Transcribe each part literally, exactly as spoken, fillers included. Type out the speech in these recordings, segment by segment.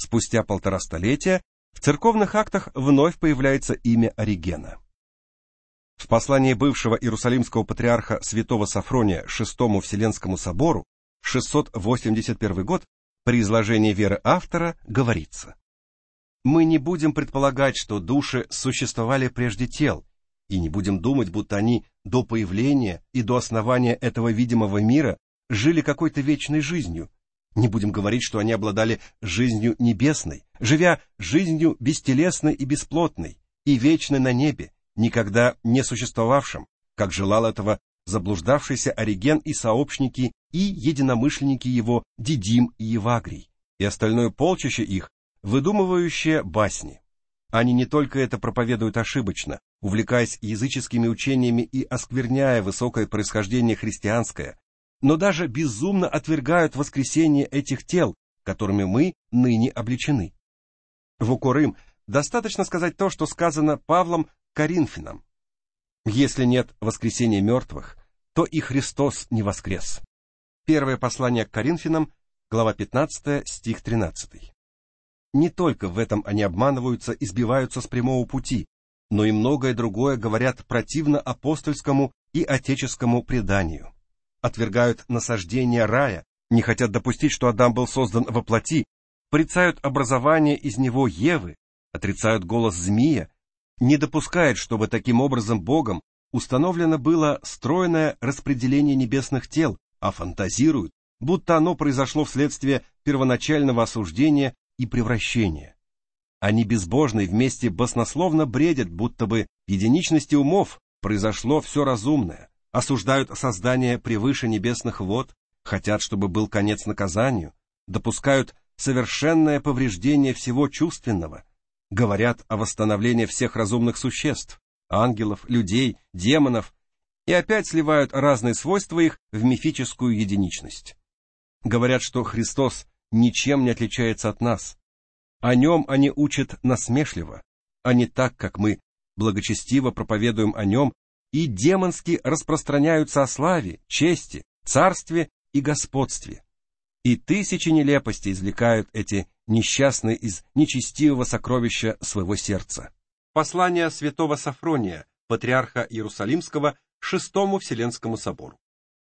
Спустя полтора столетия в церковных актах вновь появляется имя Оригена. В послании бывшего иерусалимского патриарха святого Сафрония Шестому Вселенскому собору, шестьсот восемьдесят первый год, при изложении веры автора говорится: «Мы не будем предполагать, что души существовали прежде тел, и не будем думать, будто они до появления и до основания этого видимого мира жили какой-то вечной жизнью. Не будем говорить, что они обладали жизнью небесной, живя жизнью бестелесной и бесплотной, и вечной на небе, никогда не существовавшим, как желал этого заблуждавшийся Ориген и сообщники и единомышленники его Дидим и Евагрий, и остальное полчище их, выдумывающее басни. Они не только это проповедуют ошибочно, увлекаясь языческими учениями и оскверняя высокое происхождение христианское, но даже безумно отвергают воскресение этих тел, которыми мы ныне облечены. В укор им достаточно сказать то, что сказано Павлом Коринфянам: «Если нет воскресения мертвых, то и Христос не воскрес». Первое послание к Коринфянам, глава пятнадцатая, стих тринадцатый. Не только в этом они обманываются и сбиваются с прямого пути, но и многое другое говорят противно апостольскому и отеческому преданию. Отвергают насаждение рая, не хотят допустить, что Адам был создан во плоти, порицают образование из него Евы, отрицают голос змея, не допускают, чтобы таким образом Богом установлено было стройное распределение небесных тел, а фантазируют, будто оно произошло вследствие первоначального осуждения и превращения. Они безбожны и вместе баснословно бредят, будто бы в единичности умов произошло все разумное, осуждают создание превыше небесных вод, хотят, чтобы был конец наказанию, допускают совершенное повреждение всего чувственного, говорят о восстановлении всех разумных существ, ангелов, людей, демонов, и опять сливают разные свойства их в мифическую единичность. Говорят, что Христос ничем не отличается от нас. О нем они учат насмешливо, а не так, как мы благочестиво проповедуем о нем и демонски распространяются о славе, чести, царстве и господстве. И тысячи нелепостей извлекают эти несчастные из нечестивого сокровища своего сердца. Послание святого Сафрония, патриарха Иерусалимского, Шестому Вселенскому собору.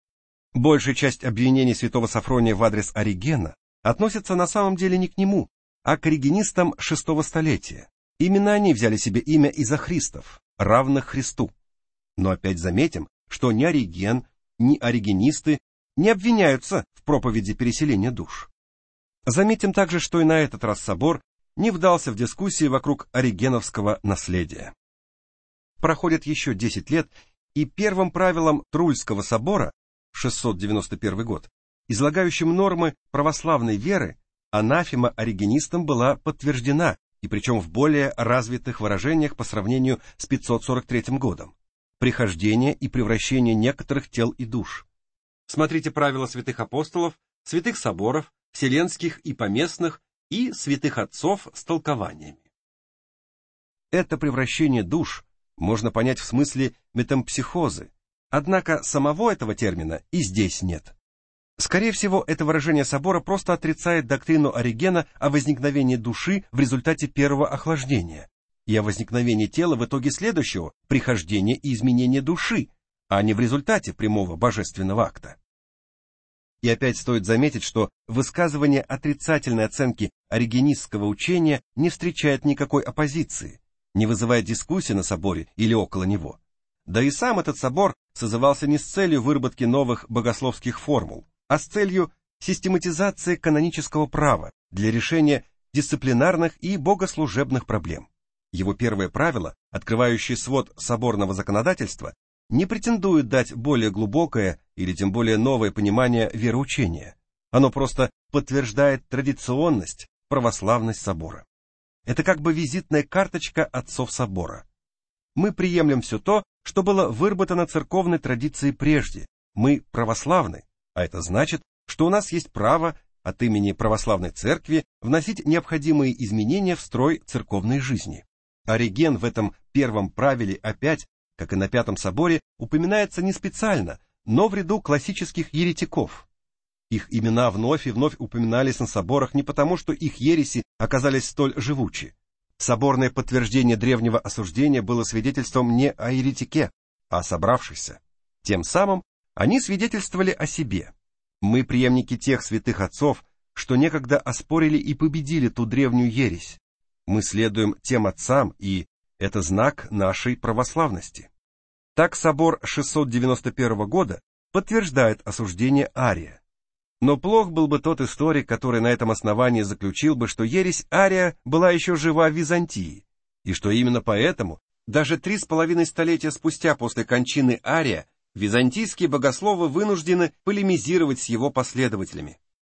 Большая часть обвинений святого Сафрония в адрес Оригена относится на самом деле не к нему, а к оригенистам шестого столетия. Именно они взяли себе имя из-за христов, равных Христу. Но опять заметим, что ни Ориген, ни оригенисты не обвиняются в проповеди переселения душ. Заметим также, что и на этот раз собор не вдался в дискуссии вокруг оригеновского наследия. Проходит еще десять лет, и первым правилом Трульского собора, шестьсот девяносто первый год, излагающим нормы православной веры, анафема оригенистам была подтверждена, и причем в более развитых выражениях по сравнению с пятьсот сорок третьим годом. Прихождение и превращение некоторых тел и душ. Смотрите правила святых апостолов, святых соборов, вселенских и поместных, и святых отцов с толкованиями. Это превращение душ можно понять в смысле метампсихозы, однако самого этого термина и здесь нет. Скорее всего, это выражение собора просто отрицает доктрину Оригена о возникновении души в результате первого охлаждения и о возникновении тела в итоге следующего прихождения и изменения души, а не в результате прямого божественного акта. И опять стоит заметить, что высказывание отрицательной оценки оригенистского учения не встречает никакой оппозиции, не вызывает дискуссии на соборе или около него. Да и сам этот собор созывался не с целью выработки новых богословских формул, а с целью систематизации канонического права для решения дисциплинарных и богослужебных проблем. Его первое правило, открывающее свод соборного законодательства, не претендует дать более глубокое или тем более новое понимание вероучения. Оно просто подтверждает традиционность, православность собора. Это как бы визитная карточка отцов собора. Мы приемлем все то, что было выработано церковной традицией прежде. Мы православны, а это значит, что у нас есть право от имени православной церкви вносить необходимые изменения в строй церковной жизни. Ориген в этом первом правиле опять, как и на Пятом соборе, упоминается не специально, но в ряду классических еретиков. Их имена вновь и вновь упоминались на соборах не потому, что их ереси оказались столь живучи. Соборное подтверждение древнего осуждения было свидетельством не о еретике, а о собравшихся. Тем самым они свидетельствовали о себе. Мы преемники тех святых отцов, что некогда оспорили и победили ту древнюю ересь. Мы следуем тем отцам, и это знак нашей православности. Так собор шестьсот девяносто первого года подтверждает осуждение Ария. Но плох был бы тот историк, который на этом основании заключил бы, что ересь Ария была еще жива в Византии, и что именно поэтому, даже три с половиной столетия спустя после кончины Ария, византийские богословы вынуждены полемизировать с его последователями.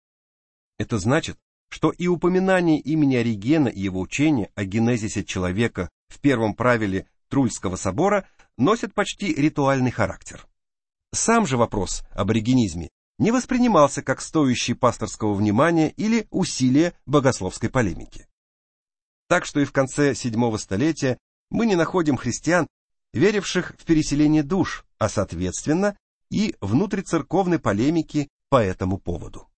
Это значит, что и упоминание имени Оригена и его учения о генезисе человека в первом правиле Трульского собора носят почти ритуальный характер. Сам же вопрос об оригенизме не воспринимался как стоящий пасторского внимания или усилия богословской полемики. Так что и в конце седьмого столетия мы не находим христиан, веривших в переселение душ, а соответственно и внутрицерковной полемики по этому поводу.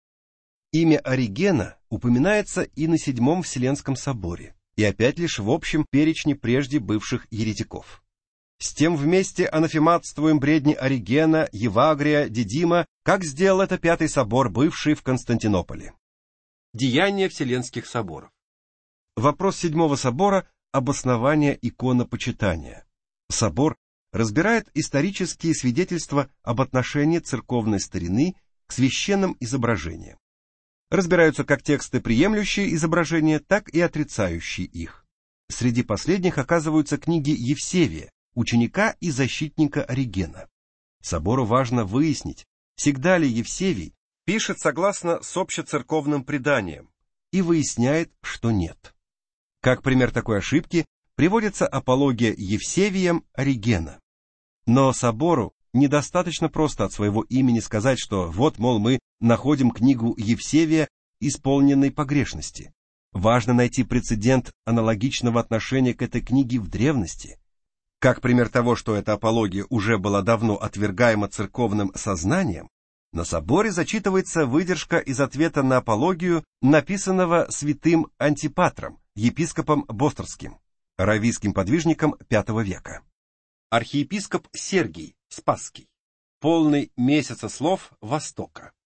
Имя Оригена упоминается и на Седьмом Вселенском соборе, и опять лишь в общем перечне прежде бывших еретиков. С тем вместе анафематствуем бредни Оригена, Евагрия, Дидима, как сделал это Пятый собор, бывший в Константинополе. Деяния Вселенских соборов. Вопрос Седьмого собора – обоснование иконопочитания. Собор разбирает исторические свидетельства об отношении церковной старины к священным изображениям. Разбираются как тексты, приемлющие изображения, так и отрицающие их. Среди последних оказываются книги Евсевия, ученика и защитника Оригена. Собору важно выяснить, всегда ли Евсевий пишет согласно с общецерковным преданием, и выясняет, что нет. Как пример такой ошибки приводится апология Евсевием Оригена. Но собору недостаточно просто от своего имени сказать, что вот, мол, мы находим книгу Евсевия, исполненной погрешности. Важно найти прецедент аналогичного отношения к этой книге в древности. Как пример того, что эта апология уже была давно отвергаема церковным сознанием, на соборе зачитывается выдержка из ответа на апологию, написанного святым Антипатром, епископом Бострским, раввийским подвижником пятого века. Архиепископ Сергий Спасский. Полный месяца слов Востока.